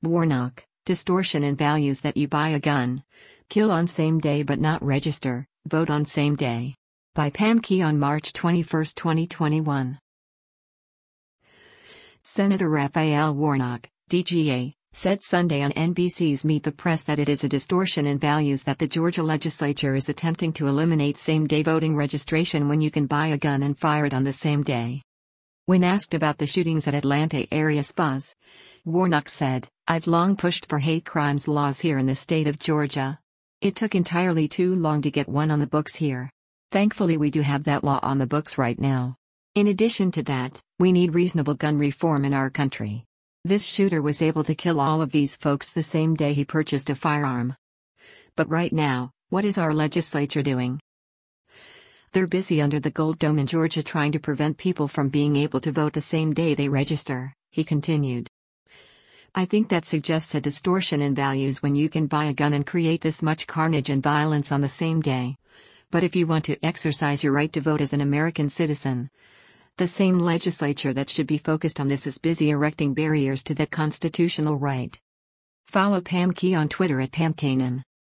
Warnock, distortion in values that you buy a gun. Kill on same day but not register, vote on same day. By Pam Key on March 21, 2021. Senator Raphael Warnock, DGA, said Sunday on NBC's Meet the Press that it is a distortion in values that the Georgia legislature is attempting to eliminate same-day voting registration when you can buy a gun and fire it on the same day. When asked about the shootings at Atlanta area spas, Warnock said, "I've long pushed for hate crimes laws here in the state of Georgia. It took entirely too long to get one on the books here. Thankfully we do have that law on the books right now. In addition to that, we need reasonable gun reform in our country. This shooter was able to kill all of these folks the same day he purchased a firearm. But right now, what is our legislature doing? They're busy under the Gold Dome in Georgia trying to prevent people from being able to vote the same day they register," he continued. "I think that suggests a distortion in values when you can buy a gun and create this much carnage and violence on the same day. But if you want to exercise your right to vote as an American citizen, the same legislature that should be focused on this is busy erecting barriers to that constitutional right." Follow Pam Key on Twitter at PamKanan.